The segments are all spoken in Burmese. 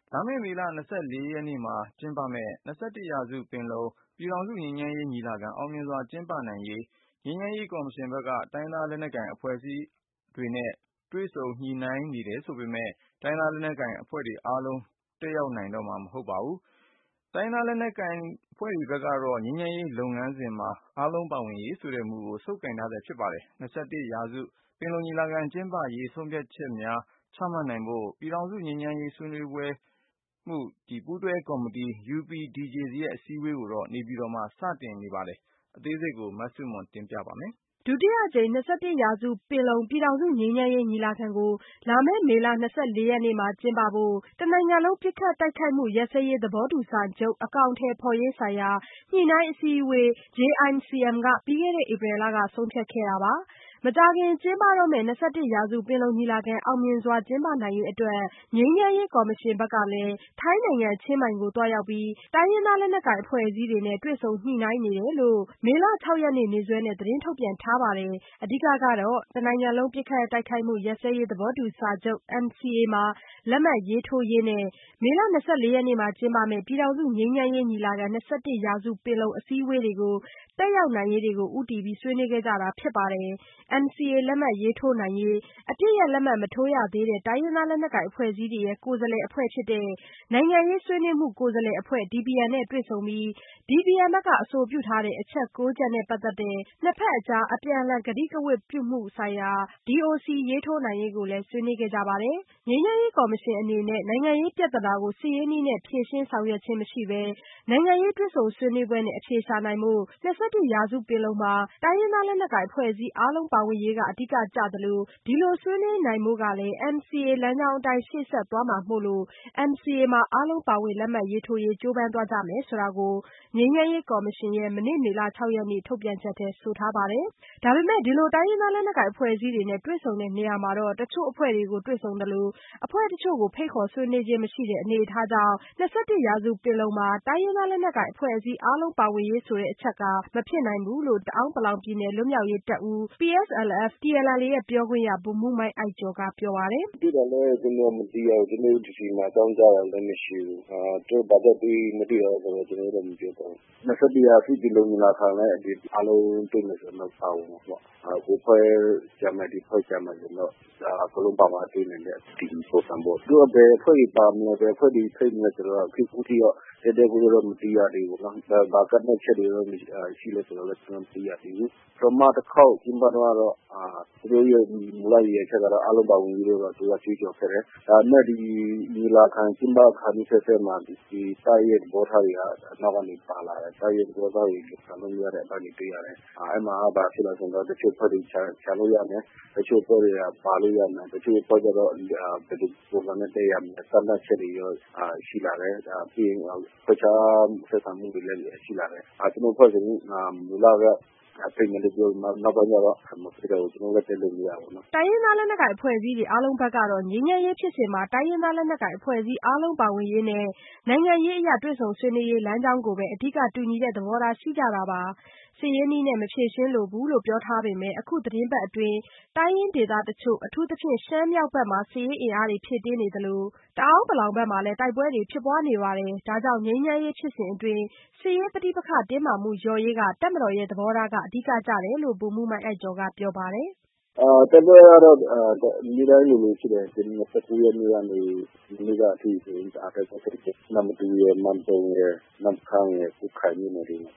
လာမယ့်မေလ24 ရက်နေ့မှာကျင်းပမယ့်21ရာစုပင်လုံပြည်ထောင်စုငြိမ်းချမ်းရေးညီလာခံအောင်မြင်စွာကျင်းပနိုင်ရေးငြိမ်းချမ်းရေးကော်မရှင်ဘက်ကတိုင်းရင်းသားလက်နက်ကိုင်အဖွဲ့အစည်းတွေနဲ့တွေ့ဆုံညှိနှိုင်းနေတယ်ဆိုပေမဲ့တိုင်းရင်းသားလက်နက်ကိုင်အဖွဲ့တွေအားလုံးတက်ရောက်နိုင်တော့မှာမဟုတ်ပါဘူး။တိုင်းရင်းသားလက်နက်ကိုင်အဖွဲ့တွေဘက်ကတော့ငြိမ်းချမ်းရေးလုပ်ငန်းစဉ်မှာအားလုံးပါဝင်ရေးဆိုတဲ့မူကိုဆုပ်ကိုင်ထားဆဲဖြစ်ပါတယ်။21ရာစုပင်လုံညီလာခံကျင်းပရေးဆုံးဖြတ်ချက်များချမှတ်နိုင်ဖို့ပြည်ထောင်စုငြိမ်းချမ်းရေးဆွေးနွေးမှုပူးတွဲကော်မတီ UPDJC ရဲ့အစည်းအဝေးကိုတော့နေပြည်တော်မှာစတင်နေပါတယ်။အသေးစိတ်ကိုမဆုမွန်တင်ပြပါမယ်။ဒုတိယအကြိမ်21ရာစုပင်လုံပြည်ထောင်စုငြိမ်းချမ်းရေးညီလာခံကိုလာမယ့်မေလ24ရက်နေ့မှာကျင်းပဖို့တနိုင်ငံလုံးပစ်ခတ်တိုက်ခိုက်မှုရပ်စဲရေးသဘောတူစာချုပ်အကောင်အထည်ဖော်ရေးဆိုင်ရာညှိနှိုင်းအစည်းအဝေး JICM ကပြီးခဲ့တဲ့ဧပြီလကဆုံးဖြတ်ခဲ့တာပါ။မကြာခင်ကျင်းပတော့မယ့်21ရာစုပင်လုံညီလာခံအောင်မြင်စွာကျင်းပနိုင်ရေးအတွက်ငြိမ်းချမ်းရေးကော်မရှင်ဘက်ကလည်းထိုင်းနိုင်ငံချင်းမိုင်ကိုသွားရောက်ပြီးတိုင်းရင်းသားလက်နက်ကိုင်အဖွဲ့အစည်းတွေနဲ့တွေ့ဆုံညှိနှိုင်းနေတယ်လို့မေလ6ရက်နေ့နေ့စွဲနဲ့သတင်းထုတ်ပြန်ထားပါတယ်။အဓိကကတော့တနိုင်ငံလုံးပစ်ခတ်တိုက်ခိုက်မှုရပ်စဲရေးသဘောတူစာချုပ် NCA မှာလက်မှတ်ရေးထိုးရေးနဲ့မေလ24ရက်နေ့မှာကျင်းပမယ့်ပြည်ထောင်စုငြိမ်းချမ်းရေးညီလာခံ21ရာစုပင်လုံအစည်းအဝေးတွေကိုတက်ရောက်နိုင်ရေးတွေကိုဦးတည်ပြီးဆွေးနွေးခဲ့ကြတာဖြစ်ပါတယ်။ NCA လက်မှတ်ရေးထိုးနိုင်ရေးအပစ်ရပ်လက်မှတ်မထိုးရသေးတဲ့တိုင်းရင်းသားလက်နက်ကိုင်အဖွဲ့အစည်းတွေရဲ့ကိုယ်စားလှယ်အဖွဲ့ဖြစ်တဲ့နိုင်ငံရေးဆွေးနွေးမှုကိုယ်စားလှယ်အဖွဲ့ DPN နဲ့တွေ့ဆုံပြီး DPN ဘက်ကအဆိုပြုထားတဲ့အချက်9ချက်နဲ့ပတ်သက်တဲ့နှစ်ဖက်အကြားအပြန်အလှန်ကတိကဝတ်ပြုမှုဆိုင်ရာ DOC ရေးထိုးနိုင်ရေးကိုလည်းဆွေးနွေးခဲ့ကြပါတယ်။ငြိမ်းချမ်းရေးကော်မရှင်အနေနဲ့နိုင်ငံရေးပြဿနာကိုစစ်ရေးနည်းနဲ့ဖြေရှင်းဆောင်ရွက်ခြင်းမရှိဘဲနိုင်ငံရေးတွေ့ဆုံဆွေးနွေးပွဲနဲ့အဖြေရှာနိုင်ဖို့21ရာစုပင်လုံမှာတိုင်းရင်းသားလက်နက်ကိုင်အဖွဲ့အစည်းအားလုံးပါဝင်ရေးကအဓိကကျသလိုဒီလိုဆွေးနွေးနိုင်ဖို့ကလည်း NCA လမ်းကြောင်းအတိုင်းရှေ့ဆက်သွားမှာမို့လို့ NCA မှာအားလုံးပါဝင်လက်မှတ်ရေးထိုးရေးကြိုးပမ်းသွားကြမယ်ဆိုတာကိုငြိမ်းချမ်းရေးကော်မရှင်ရဲ့မနေ့မေလ6ရက်နေ့ထုတ်ပြန်ချက်ထဲဆိုထားပါတယ်။ဒါပေမဲ့ဒီလိုတိုင်းရင်းသားလက်နက်ကိုင်အဖွဲ့အစည်းတွေနဲ့တွေ့ဆုံတဲ့နေရာမှာတော့တချို့အဖွဲ့တွေကိုတွေ့ဆုံသလိုအဖွဲ့တချို့ကိုဖိတ်ခေါ်ဆွေးနွေးခြင်းမရှိတဲ့အနေအထားကြောင့်21ရာစုပင်လုံမှာတိုင်းရင်းသားလက်နက်ကိုင်အဖွဲ့အစည်းအားလုံးပါဝင်ရေးဆိုတဲ့အချက်ကမဖြစ်နိုင်ဘူးလို့တအာင်းပလောင်ပြည်နယ်လွတ်မြောက်ရေးတပ်ဦး PSLF/TNLA ရဲ့ပြောခွင့်ရဗိုလ်မှူးမိုင်းအိုက်ကျော်ကပြောပါတယ်။တွေ့တာလည်းကျွန်တော်မသိရဘူးကျွန်တော်ဒီစီမှာအကြောင်းကြားတာလည်းမရှိဘူး။သူဘာသက်ပြီးမတွေ့ရဆိုတော့ကျွန်တော်တို့မပြောတော့21ရာစုပင်လုံညီလာခံလည်းဒီအားလုံးတွေ့မယ်ဆိုတော့ပါဝင်ပေါ့။ကိုဖွဲ့ကြမယ်ဒီဖွဲ့ကြမယ်ဆိုတော့အကုန်လုံးပါပါတွေ့နေတယ်ဒီပုံစံပေါ့သူကဘယ်ဖွဲ့ပါမလဲဘယ်ဖွဲ့ဒီဖိတ်မလဲဆိုတော့အခုထိရောတဲ့ကိုတော့မသိရသေးဘူးနော်။ဘာကနဲ့ချက်တွေတော့ရှိလဲဆိုတော့ကျွန်တော်မသိရသေးဘူး။ပထမတစ်ခေါက်ကျင်းပတော့သူတို့ရဲ့မူလရည်ချက်ကတော့အလုံးပါဝင်ပြီးတော့သူကကြွေးကြော်ခဲ့တယ်။ဒါနဲ့ဒီညီလာခံကျင်းပခါပြီးဆက်မှာဒီတိုက်ရဲ့ဘောထားတွေကအနောက်ကနေပါလာတယ်။တိုက်ရဲ့ဘောထားတွေဆံလို့ရတဲ့အပိုင်းတွေတွေ့ရတယ်။အဲ့မှာဘာဖြစ်လဲဆိုတော့တချို့ဖွဲ့တွေချလို့ရမယ်။တချို့ဖွဲ့တွေကပါလို့ရမယ်။တချို့ဖွဲ့ကြတော့ဘယ်လိုပုံစံနဲ့တက်ရမလဲ။စမ်းသပ်ချက်တွေရောရှိလာတယ်။ဒါပြီးရင်ဖွဲ့ချဆက်ဆံမှုတွေလည်းရှိလာတယ်။ကျွန်တော်ဖွဲ့ဆိုမူလကဖိတ်မယ်လို့ပြောနောက်ပိုင်းကျတော့မဖိတ်တော့ကျွန်တော်လည်းတက်လို့မရဘူးနော်။တိုင်းရင်းသားလက်နက်ကိုင်အဖွဲ့အစည်းတွေအားလုံးဘက်ကတော့ငြိမ်းချမ်းရေးဖြစ်စဉ်မှာတိုင်းရင်းသားလက်နက်ကိုင်အဖွဲ့အစည်းအားလုံးပါဝင်ရေးနဲ့နိုင်ငံရေးအရတွေ့ဆုံဆွေးနွေးရေးလမ်းကြောင်းကိုပဲအဓိကတူညီတဲ့သဘောထားရှိကြတာပါ။စစ်ရေးနည်းနဲ့မဖြေရှင်းလိုဘူးလို့ပြောထားပေမဲ့အခုသတင်းပတ်အတွင်းတိုင်းရင်းဒေသတချို့အထူးသဖြင့်ရှမ်းမြောက်ဘက်မှာစစ်ရေးအင်အားတွေဖြည့်တင်းနေသလိုတအာင်းပလောင်ဘက်မှာလည်းတိုက်ပွဲတွေဖြစ်ပွားနေပါတယ်။ဒါကြောင့်ငြိမ်းချမ်းရေးဖြစ်စဉ်အတွင်းစစ်ရေးပဋိပက္ခတင်းမာမှုလျော့ရေးကတပ်မတော်ရဲ့သဘောထားကအဓိကကျတယ်လို့ဗိုလ်မှူးမိုင်းအိုက်ကျော်ကပြောပါတယ်။တပ်ဖွဲ့ကတော့ဒီတိုင်းလိုရှိတယ်ဒီ29ရက်နေ့ကနေဒီနေ့ကအထိဆိုရင်အားတက်ဆက်ချက်နမတူရမန်တုံရနမ်ခမ်းရကုခိုင်နေတယ်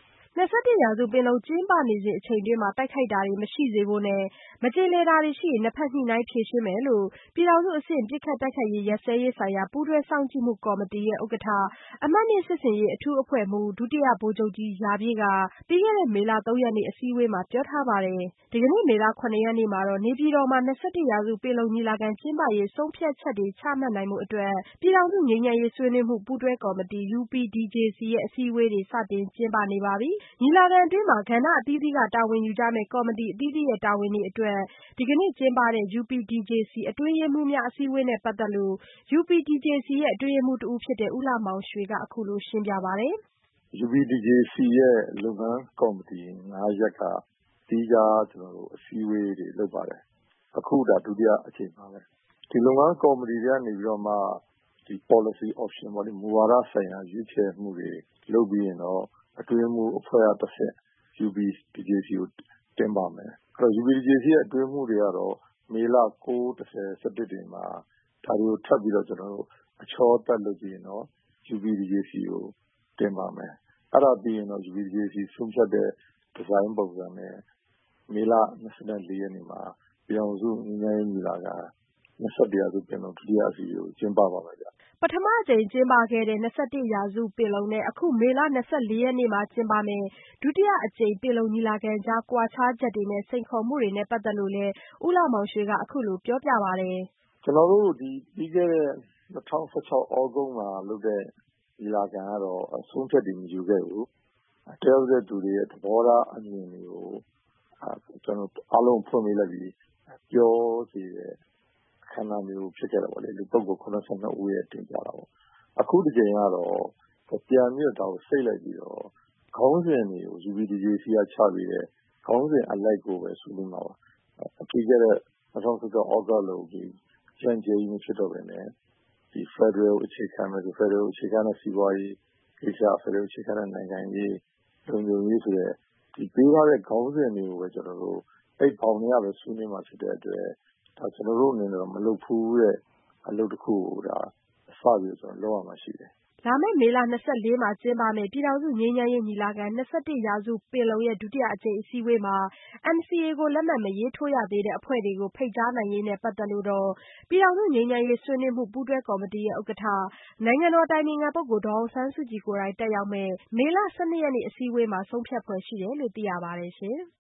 21ရာစုပင်လုံကျင်းပနေစဉ်အချိန်တွင်းမှာတိုက်ခိုက်တာတွေမရှိစေဖို့နဲ့မကြေလည်တာတွေရှိရင်နှစ်ဖက်ညှိနှိုင်းဖြေရှင်းမယ်လို့ပြည်ထောင်စုအဆင့်ပစ်ခတ်တိုက်ခိုက်ရေးရပ်စဲရေးဆိုင်ရာပူးတွဲစောင့်ကြည့်မှုကော်မတီရဲ့ဥက္ကဋ္ဌအမှတ်2စစ်ဆင်ရေးအထူးအဖွဲ့မှူးဒုတိယဗိုလ်ချုပ်ကြီးရာပြည့်ကပြီးခဲ့တဲ့မေလ3ရက်နေ့အစည်းအဝေးမှာပြောထားပါတယ်။ဒီကနေ့မေလ9ရက်နေ့မှာတော့နေပြည်တော်မှာ21ရာစုပင်လုံညီလာခံကျင်းပရေးဆုံးဖြတ်ချက်တွေချမှတ်နိုင်မှုအတွက်ပြည်ထောင်စုငြိမ်းချမ်းရေးဆွေးနွေးမှုပူးတွဲကော်မတီ UPDJC ရဲ့အစည်းအဝေးတွေစတင်ကျင်းပနေပါပြီ။ညီလာခံအတွင်းမှာကဏ္ဍအသီးသီးကတာဝန်ယူကြမယ့်ကော်မတီအသီးသီးရဲ့တာဝန်တွေအတွက်ဒီကနေ့ကျင်းပတဲ့ UPDJC အတွင်းရေးမှူးများအစည်းအဝေးနဲ့ပတ်သက်လို့ UPDJC ရဲ့အတွင်းရေးမှူးတဦးဖြစ်တဲ့ဦးလှမောင်ရွှေကအခုလိုရှင်းပြပါတယ်။ UPDJC ရဲ့လုပ်ငန်းကော်မတီ9ရက်ကတီးခြားကျွန်တော်တို့အစည်းအဝေးတွေလုပ်ပါတယ်။အခုဒါဒုတိယအချိန်ပါပဲ။ဒီလုပ်ငန်းကော်မတီတွေကနေပြီးတော့မှဒီ policy option ပေါ့လေမူဝါဒဆိုင်ရာရွေးချယ်မှုတွေလုပ်ပြီးရင်တော့အတွင်းမှုအဖွဲ့အစည်း UPDJC ကိုတင်ပါမယ်။အဲ့တော့ UPDJC ရဲ့အတွင်းမှုတွေကတော့မေလ9 10 11တွေမှာဒါတွေကိုထပ်ပြီးတော့ကျွန်တော်တို့အချောတက်လုပ်ပြီးရင်တော့ UPDJC ကိုတင်ပါမယ်။အဲ့ဒါပြီးရင်တော့ UPDJC ဆုံးဖြတ်တဲ့ဒီဇိုင်းပုံစံနဲ့မေလ24ရက်နေ့မှာပြည်ထောင်စုငြိမ်းချမ်းရေးညီလာခံ21ရာစုပင်လုံဒုတိယအစည်းအဝေးကိုကျင်းပပါမယ်ဗျ။ပထမအကြိမ်ကျင်းပခဲ့တဲ့21ရာစုပင်လုံနဲ့အခုမေလ24ရက်နေ့မှာကျင်းပမယ့်ဒုတိယအကြိမ်ပင်လုံညီလာခံကြားကွာခြားချက်တွေနဲ့စိန်ခေါ်မှုတွေနဲ့ပတ်သက်လို့လည်းဦးလှမောင်ရွှေကအခုလိုပြောပြပါတယ်။ကျွန်တော်တို့ဒီပြီးခဲ့တဲ့2016ဩဂုတ်မှာလုပ်တဲ့ညီလာခံကတော့ဆုံးဖြတ်တွေမယူခဲ့ဘူး။တရားဥပဒေသူတွေရဲ့သဘောထားအမြင်တွေကိုကျွန်တော်အားလုံးဖွင့်ပေးလိုက်ပြီးပြောစီတဲ့ခန္ဓာမျိုးဖြစ်ခဲ့တယ်ပေါ့လေလူပုဂ္ဂိုလ်82ဦးရဲ့တင်ပြတာပေါ့အခုဒီကြိမ်ကတော့ပြန်ပြီးတော့စိတ်လိုက်ပြီးတော့ခေါင်းစဉ်တွေကို UPDJC ကချပြီးတဲ့ခေါင်းစဉ်အလိုက်ကိုပဲဆွေးနွေးမှာပါပြီးခဲ့တဲ့2016ဩဂတ်လို့ဒီကြံကြည်မှုဖြစ်တော့ပဲねဒီ Federal အခြေခံတဲ့ Federal အခြေခံတဲ့စီးပွားရေးကိစ္စ Federal အခြေခံတဲ့နိုင်ငံရေးလုံခြုံရေးဆိုတဲ့ဒီပေးထားတဲ့ခေါင်းစဉ်တွေကိုပဲကျွန်တော်တို့အဲ့ပေါင်းနေရပဲဆွေးနွေးမှာဖြစ်တဲ့အတွက်ဒါကျွန်တော်တို့အနေနဲ့တော့မလုပ်ဘူးတဲ့အလုပ်တစ်ခုကိုဒါစပြီးကျွန်တော်လုပ်ရမှာရှိတယ်လာမယ့်မေလ24မှာကျင်းပမယ့်ပြည်ထောင်စုငြိမ်းချမ်းရေးညီလာခံ21ရာစုပင်လုံရဲ့ဒုတိယအကြိမ်အစည်းအဝေးမှာ NCA ကိုလက်မှတ်မရေးထိုးရသေးတဲ့အဖွဲ့တွေကိုဖိတ်ကြားနိုင်ရေးနဲ့ပတ်သက်လို့တော့ပြည်ထောင်စုငြိမ်းချမ်းရေးဆွေးနွေးမှုပူးတွဲကော်မတီရဲ့ဥက္ကဋ္ဌနိုင်ငံတော်အတိုင်ပင်ခံပုဂ္ဂိုလ်ဒေါ်အောင်ဆန်းစုကြည်ကိုယ်တိုင်တက်ရောက်မယ့်မေလ12ရက်နေ့အစည်းအဝေးမှာဆုံးဖြတ်ဖွယ်ရှိတယ်လို့သိရပါတယ်ရှင်။